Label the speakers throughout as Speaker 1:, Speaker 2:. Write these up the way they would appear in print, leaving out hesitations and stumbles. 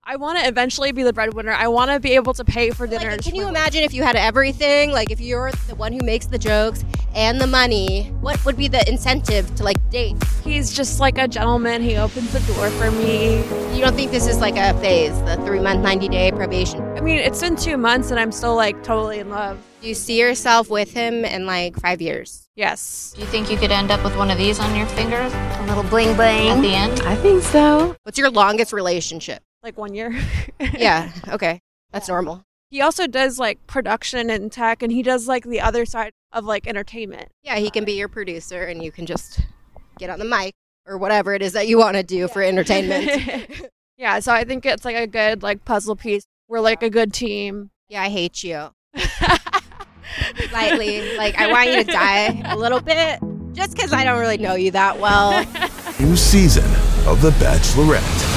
Speaker 1: I want to eventually be the breadwinner. I want to be able to pay for dinners.
Speaker 2: Like, can you imagine if you had everything? Like, if you're the one who makes the jokes and the money, what would be the incentive to, like, date?
Speaker 1: He's just like a gentleman. He opens the door for me.
Speaker 2: You don't think this is like a phase, the 3-month, 90-day probation?
Speaker 1: I mean, it's been 2 months and I'm still like totally in love.
Speaker 2: Do you see yourself with him in like 5 years?
Speaker 1: Yes.
Speaker 3: Do you think you could end up with one of these on your fingers?
Speaker 2: A little bling bling
Speaker 3: At the end?
Speaker 4: I think so.
Speaker 2: What's your longest relationship?
Speaker 1: Like 1 year.
Speaker 2: Yeah, okay. That's normal.
Speaker 1: He also does like production and tech, and he does like the other side of like entertainment.
Speaker 2: Yeah, he can be your producer and you can just get on the mic or whatever it is that you want to do for entertainment.
Speaker 1: Yeah, so I think it's like a good like puzzle piece. We're like a good team.
Speaker 2: Yeah, I hate you. Slightly. Like, I want you to die a little bit just because I don't really know you that well.
Speaker 5: New season of The Bachelorette.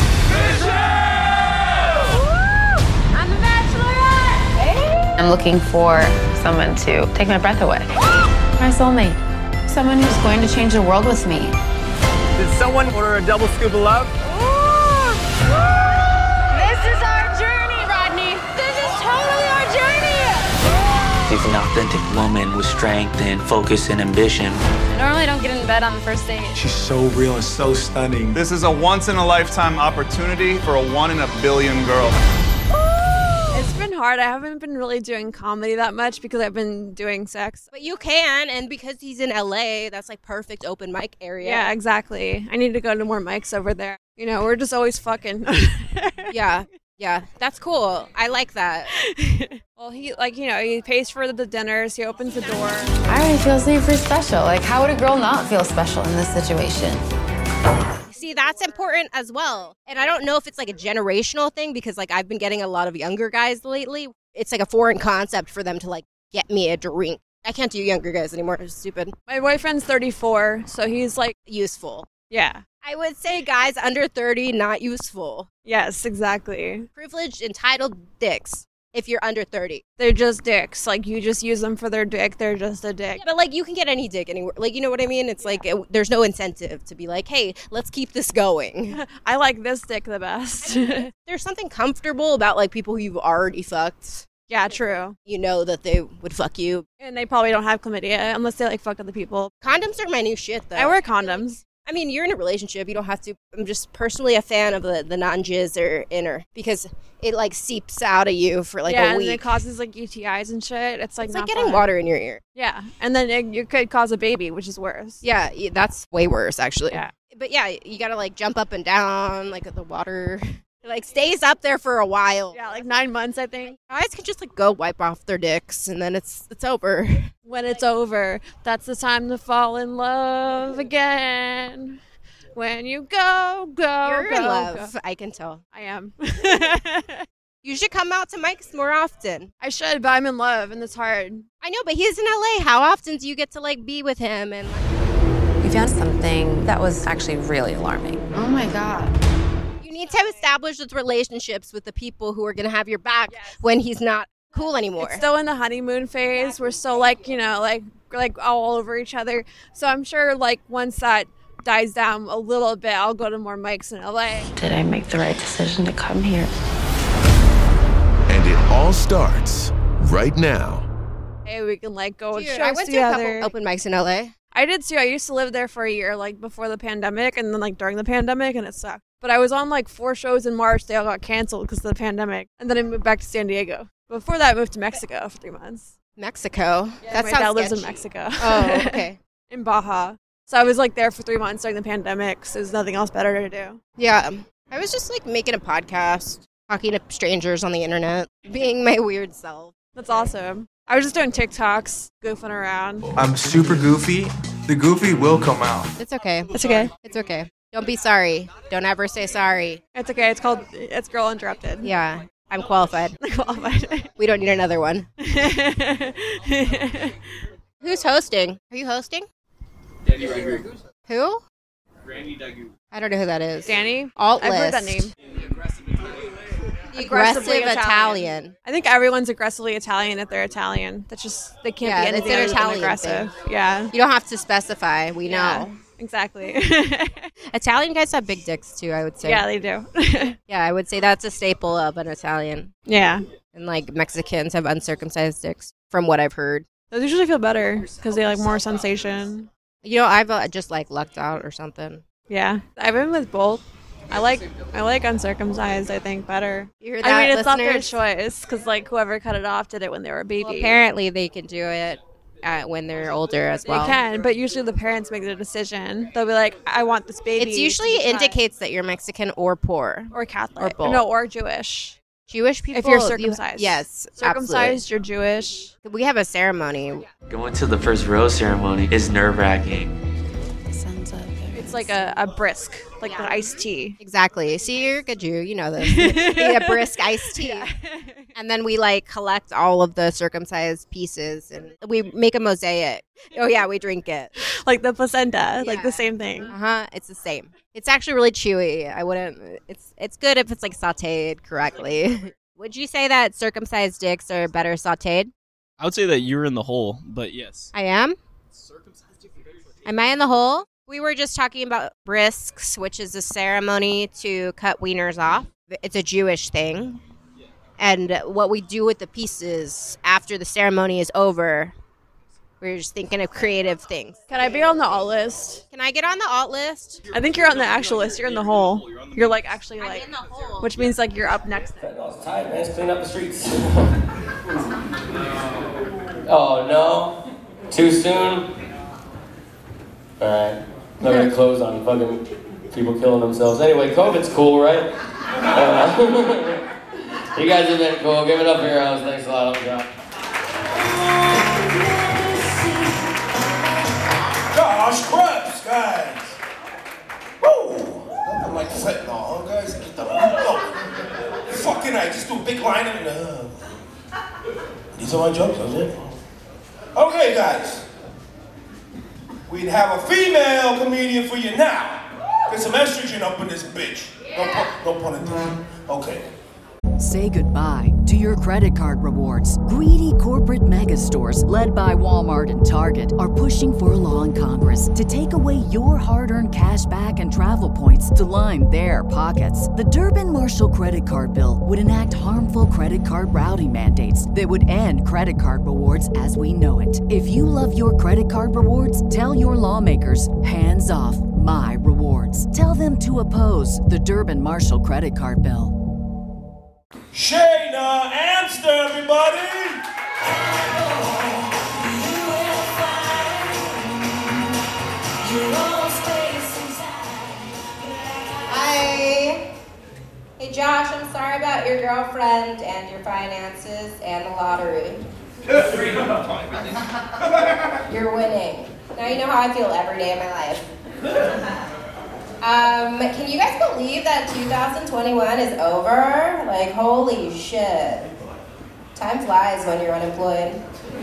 Speaker 4: I'm the Bachelorette!
Speaker 6: I'm looking for someone to take my breath away. My soulmate. Someone who's going to change the world with me.
Speaker 7: Did someone order a double scoop of love?
Speaker 4: This is our journey, Rodney. This is totally our journey.
Speaker 8: She's an authentic woman with strength and focus and ambition.
Speaker 3: I normally don't get in bed on the first date.
Speaker 7: She's so real and so stunning.
Speaker 9: This is a once-in-a-lifetime opportunity for a 1 in a billion girl.
Speaker 1: It's been hard. I haven't been really doing comedy that much because I've been doing sex.
Speaker 2: But you can, and because he's in LA, that's like perfect open mic area.
Speaker 1: Yeah, exactly. I need to go to more mics over there. You know, we're just always fucking.
Speaker 2: Yeah, that's cool. I like that.
Speaker 1: Well, he like, you know, he pays for the dinners. He opens the door.
Speaker 6: I already feel super special. Like, how would a girl not feel special in this situation?
Speaker 2: See, that's important as well. And I don't know if it's like a generational thing because like I've been getting a lot of younger guys lately. It's like a foreign concept for them to like get me a drink. I can't do younger guys anymore. It's stupid.
Speaker 1: My boyfriend's 34, so he's like,
Speaker 2: Useful.
Speaker 1: yeah.
Speaker 2: I would say guys under 30, not useful.
Speaker 1: Yes, exactly.
Speaker 2: Privileged, entitled dicks if you're under 30.
Speaker 1: They're just dicks. Like, you just use them for their dick. They're just a dick.
Speaker 2: Yeah, but like you can get any dick anywhere. Like, you know what I mean? It's like there's no incentive to be like, hey, let's keep this going.
Speaker 1: I like this dick the best.
Speaker 2: There's something comfortable about like people who you've already fucked.
Speaker 1: Yeah, true.
Speaker 2: You know that they would fuck you.
Speaker 1: And they probably don't have chlamydia unless they like fuck other people.
Speaker 2: Condoms are my new shit though.
Speaker 1: I wear condoms.
Speaker 2: I mean, you're in a relationship. You don't have to. I'm just personally a fan of the non-jizz or inner because it like seeps out of you for like
Speaker 1: yeah,
Speaker 2: a week.
Speaker 1: and it causes like UTIs and shit. It's like
Speaker 2: It's
Speaker 1: not
Speaker 2: like getting
Speaker 1: fun.
Speaker 2: water in your ear.
Speaker 1: Yeah, and then you could cause a baby, which is worse.
Speaker 2: Yeah, that's way worse actually.
Speaker 1: Yeah.
Speaker 2: But yeah, you gotta like jump up and down like the water. It like stays up there for a while.
Speaker 1: Yeah, like 9 months, I think.
Speaker 2: Guys can just like go wipe off their dicks and then it's over.
Speaker 1: When it's over, that's the time to fall in love again. When you go,
Speaker 2: You're
Speaker 1: go,
Speaker 2: in love.
Speaker 1: go.
Speaker 2: I can tell.
Speaker 1: I am.
Speaker 2: You should come out to Mike's more often.
Speaker 1: I should, but I'm in love, and it's hard.
Speaker 2: I know, but he's in LA. How often do you get to like be with him? And
Speaker 10: We found something that was actually really alarming.
Speaker 6: Oh my God.
Speaker 2: you need to establish those relationships with the people who are going to have your back when he's not cool anymore.
Speaker 1: It's still in the honeymoon phase. We're still like, you know, like all over each other. So I'm sure like once that dies down a little bit, I'll go to more mics in LA.
Speaker 6: Did I make the right decision to come here?
Speaker 5: And it all starts right now.
Speaker 1: Hey, we can like go with
Speaker 2: Dude,
Speaker 1: shows
Speaker 2: I went
Speaker 1: together.
Speaker 2: to a couple open mics in LA.
Speaker 1: I did too. I used to live there for a year, like before the pandemic, and then like during the pandemic, and it sucked. But I was on like 4 shows in March. They all got canceled because of the pandemic, and then I moved back to San Diego. Before that, I moved to Mexico for 3 months.
Speaker 2: Mexico?
Speaker 1: Yeah,
Speaker 2: That
Speaker 1: my
Speaker 2: sounds
Speaker 1: dad lives in
Speaker 2: sketchy.
Speaker 1: Mexico.
Speaker 2: Oh, okay.
Speaker 1: In Baja. So I was like there for 3 months during the pandemic, so there's nothing else better to do.
Speaker 2: Yeah. I was just like making a podcast, talking to strangers on the internet, being my weird self.
Speaker 1: That's awesome. I was just doing TikToks, goofing around.
Speaker 7: I'm super goofy. The goofy will come out.
Speaker 2: It's okay.
Speaker 1: It's okay.
Speaker 2: It's okay. Don't be sorry. Don't ever say sorry.
Speaker 1: It's okay. It's Girl Interrupted.
Speaker 2: Yeah. I'm qualified.
Speaker 1: Qualified.
Speaker 2: We don't need another one. Who's hosting? Are you hosting?
Speaker 7: Danny Ragu.
Speaker 2: Who?
Speaker 7: Randy Dagu.
Speaker 2: I don't know who that is.
Speaker 1: Danny?
Speaker 2: Alt
Speaker 1: I've heard
Speaker 2: list.
Speaker 1: that name.
Speaker 2: Aggressive Italian.
Speaker 1: I think everyone's aggressively Italian if they're Italian. That's just, they can't
Speaker 2: Yeah,
Speaker 1: be
Speaker 2: it's
Speaker 1: anything
Speaker 2: an
Speaker 1: other than
Speaker 2: Italian
Speaker 1: aggressive.
Speaker 2: thing.
Speaker 1: Yeah.
Speaker 2: You don't have to specify. We know.
Speaker 1: Exactly.
Speaker 2: Italian guys have big dicks too, I would say.
Speaker 1: Yeah, they do.
Speaker 2: Yeah, I would say that's a staple of an Italian.
Speaker 1: Yeah.
Speaker 2: And like Mexicans have uncircumcised dicks, from what I've heard.
Speaker 1: Those usually feel better because they like more sensation.
Speaker 2: You know, I've just like lucked out or something.
Speaker 1: Yeah, I've been with both. I like uncircumcised, I think, better.
Speaker 2: You hear that,
Speaker 1: I mean, it's not their
Speaker 2: listeners?
Speaker 1: choice because like whoever cut it off did it when they were a baby.
Speaker 2: Well, apparently they can do it when they're older as well.
Speaker 1: They can, but usually the parents make the decision. They'll be like, I want this baby.
Speaker 2: It usually
Speaker 1: to be cut.
Speaker 2: indicates that you're Mexican or poor.
Speaker 1: Or Catholic.
Speaker 2: Or both.
Speaker 1: No, or Jewish.
Speaker 2: Jewish people.
Speaker 1: If you're circumcised.
Speaker 2: Yes.
Speaker 1: Circumcised, you're Jewish.
Speaker 2: We have a ceremony.
Speaker 8: Going to the first rose ceremony is nerve-wracking.
Speaker 1: It's like a brisk, like the iced tea.
Speaker 2: Exactly. See, you're a good Jew. You know this. A brisk iced tea. Yeah. And then we like collect all of the circumcised pieces and we make a mosaic. Oh yeah, we drink it.
Speaker 1: Like the placenta, like the same thing.
Speaker 2: It's the same. It's actually really chewy. I wouldn't. It's good if it's like sautéed correctly. Would you say that circumcised dicks are better sautéed?
Speaker 11: I would say that you're in the hole, but yes.
Speaker 2: I am? Am I in the hole? We were just talking about brisks, which is a ceremony to cut wieners off. It's a Jewish thing. And what we do with the pieces after the ceremony is over, we're just thinking of creative things.
Speaker 1: Can I be on the alt list?
Speaker 2: Can I get on the alt list?
Speaker 1: I think you're on the actual list. You're in the hole. You're like actually like,
Speaker 2: in the hole.
Speaker 1: Which means like you're up next.
Speaker 12: It's tight, man. Let's clean up the streets. Oh, no? Too soon? All right. Not gonna close on fucking people killing themselves. Anyway, COVID's cool, right? You guys have been cool. Give it up for your house. Thanks a lot.
Speaker 13: Gosh, crabs, guys. Woo! Nothing like fentanyl, huh, guys? Get the fucking I just do a big line and these are my jokes, that's it. Okay, guys. We'd have a female comedian for you now. Get some estrogen up in this bitch. No pun intended. Okay.
Speaker 14: Say goodbye to your credit card rewards. Greedy corporate mega stores, led by Walmart and Target, are pushing for a law in Congress to take away your hard-earned cash back and travel points to line their pockets. The Durbin-Marshall credit card bill would enact harmful credit card routing mandates that would end credit card rewards as we know it. If you love your credit card rewards, tell your lawmakers, hands off my rewards. Tell them to oppose the Durbin-Marshall credit card bill.
Speaker 13: Shayna Amster, everybody!
Speaker 2: Hi. Hey Josh, I'm sorry about your girlfriend and your finances and the lottery. You're winning. Now you know how I feel every day of my life. Can you guys believe that 2021 is over? Like, holy shit. Time flies when you're unemployed.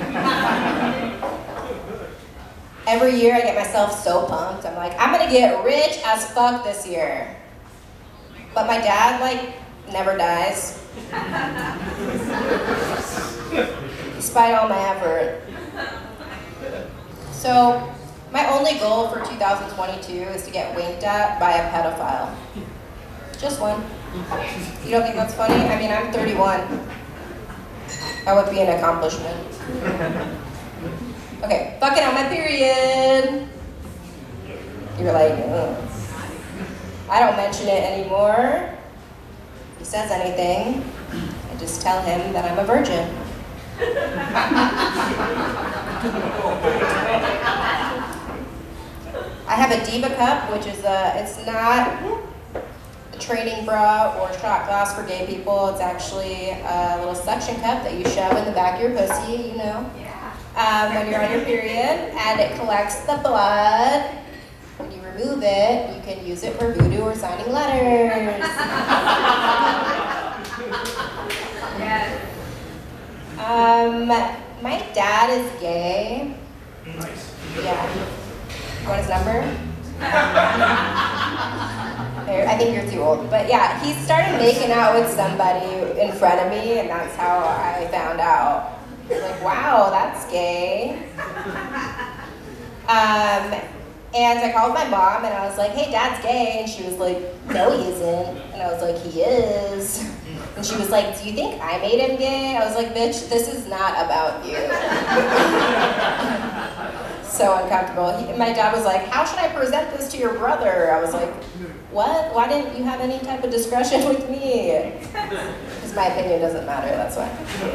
Speaker 2: Every year I get myself so pumped. I'm like, I'm gonna get rich as fuck this year. But my dad, like, never dies. Despite all my effort. So, my only goal for 2022 is to get winked at by a pedophile. Just one. You don't think that's funny? I mean, I'm 31. That would be an accomplishment. Okay, fucking on my period. You're like, ugh. I don't mention it anymore. If he says anything, I just tell him that I'm a virgin. I have a Diva cup, which is it's not a training bra or shot glass for gay people. It's actually a little suction cup that you shove in the back of your pussy, you know, when you're on your period, and it collects the blood. When you remove it, you can use it for voodoo or signing letters. My dad is gay.
Speaker 13: Nice.
Speaker 2: Yeah. You want his number? I think you're too old. But yeah, he started making out with somebody in front of me, and that's how I found out. Like, wow, that's gay. And I called my mom and I was like, hey, Dad's gay. And she was like, no, he isn't. And I was like, he is. And she was like, do you think I made him gay? I was like, bitch, this is not about you. So uncomfortable. My dad was like, how should I present this to your brother? I was like, what? Why didn't you have any type of discretion with me? Because my opinion doesn't matter, that's why.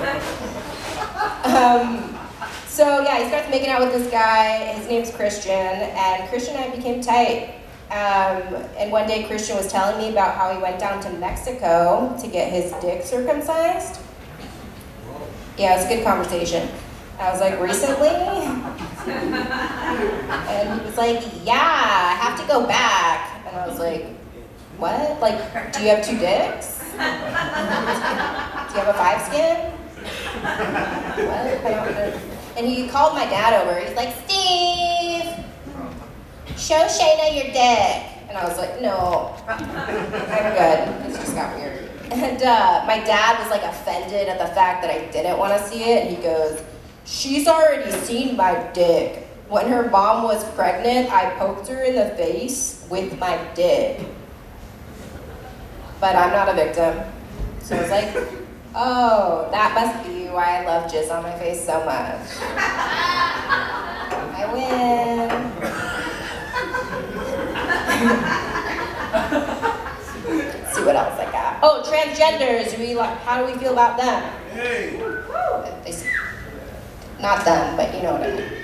Speaker 2: So yeah, he starts making out with this guy. His name's Christian, and Christian and I became tight. And one day Christian was telling me about how he went down to Mexico to get his dick circumcised. Yeah, it was a good conversation. I was like, recently? And he was like, yeah, I have to go back. And I was like, what? Like, do you have 2 dicks? Do you have a 5 skin? What? And he called my dad over. He's like, Steve, show Shayna your dick. And I was like, no, I'm good. It just got weird. And my dad was like offended at the fact that I didn't want to see it. And he goes, she's already seen my dick. When her mom was pregnant, I poked her in the face with my dick. But I'm not a victim. So I was like, oh, that must be why I love jizz on my face so much. I win. Let's see what else I got. Oh, transgenders. How do we feel about them? Hey. Not them, but you know what I mean.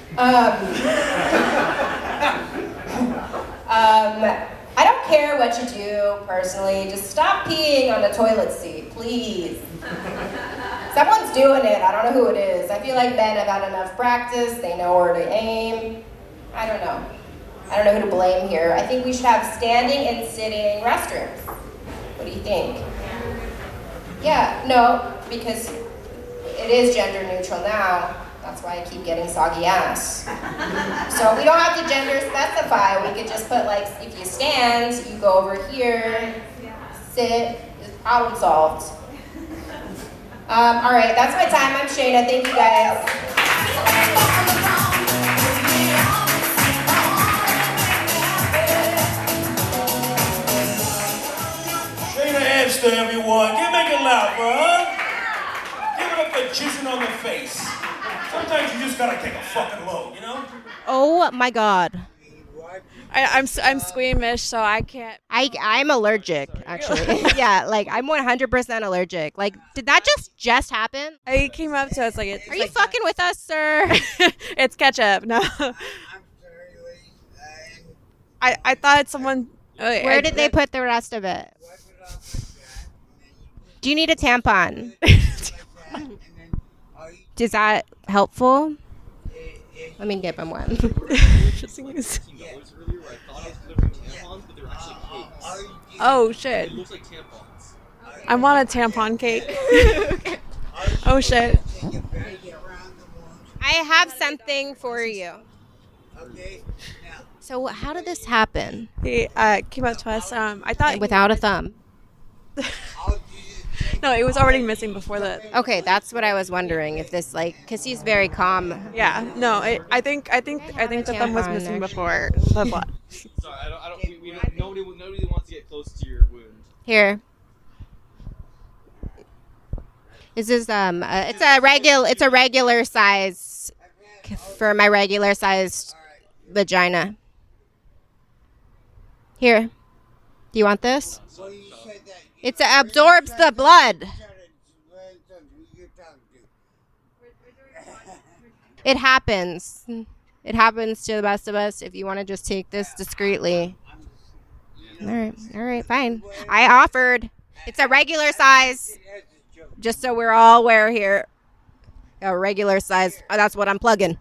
Speaker 2: I don't care what you do personally. Just stop peeing on the toilet seat, please. Someone's doing it. I don't know who it is. I feel like men have had enough practice. They know where to aim. I don't know. I don't know who to blame here. I think we should have standing and sitting restrooms. What do you think? Yeah, no, because it is gender neutral now. That's why I keep getting soggy ass. So we don't have to gender specify. We could just put like, if you stand, you go over here, sit, problem solved. All right, that's my time. I'm Shayna. Thank you guys.
Speaker 13: Shayna Amster, everyone. Make it loud, bro. Give it up for jizzing on the face. Sometimes you just gotta take a fucking load, you know?
Speaker 2: Oh my God.
Speaker 1: I'm squeamish, so I can't.
Speaker 2: I'm allergic, actually. Yeah, like I'm 100% allergic. Like, did that just happen?
Speaker 1: He came up to us like,
Speaker 2: "Are you fucking with us, sir?"
Speaker 1: It's ketchup. No. I thought someone.
Speaker 2: Where did they put the rest of it? Do you need a tampon? Is that helpful? Let me give him one.
Speaker 1: Oh shit! I want a tampon cake. Oh shit!
Speaker 2: I have something for you. So how did this happen?
Speaker 1: He came up to us. I thought
Speaker 2: without a thumb.
Speaker 1: No, it was already missing before that.
Speaker 2: Okay, that's what I was wondering. If this because he's very calm.
Speaker 1: Yeah. No, I think the thumb was missing before the blood.
Speaker 11: Sorry, I don't. Nobody wants to get close to your wound.
Speaker 2: Here. This is it's a regular size for my regular sized vagina. Here. Do you want this? It absorbs the blood. It happens. It happens to the best of us. If you want to just take this discreetly. All right, fine. I offered. It's a regular size. Just so we're all aware here. A regular size. That's what I'm plugging.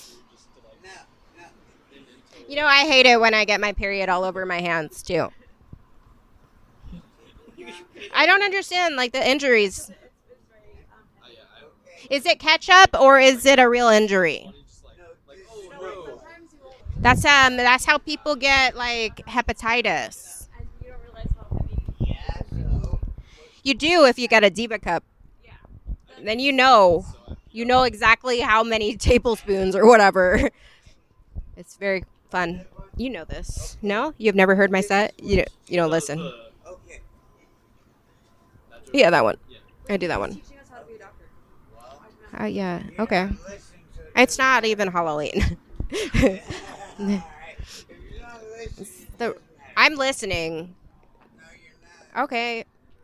Speaker 2: You know, I hate it when I get my period all over my hands, too. I don't understand, like, the injuries. Is it ketchup or is it a real injury? That's how people get, like, hepatitis. You do if you get a Diva cup. Then you know exactly how many tablespoons or whatever. It's very fun. You know this. No? You've never heard my set? You don't listen. Yeah, that one. I do that one. Yeah, okay. It's not even Halloween. I'm listening. Okay.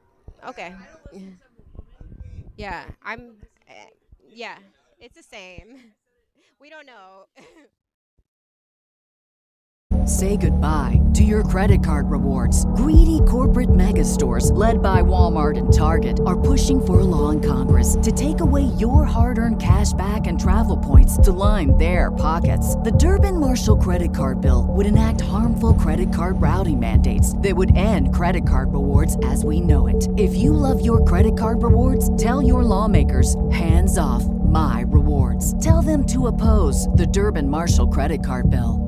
Speaker 2: Yeah, yeah, it's the same. We don't know.
Speaker 14: Say goodbye to your credit card rewards. Greedy corporate mega stores, led by Walmart and Target, are pushing for a law in Congress to take away your hard-earned cash back and travel points to line their pockets. The Durbin-Marshall credit card bill would enact harmful credit card routing mandates that would end credit card rewards as we know it. If you love your credit card rewards, tell your lawmakers, hands off my rewards. Tell them to oppose the Durbin-Marshall credit card bill.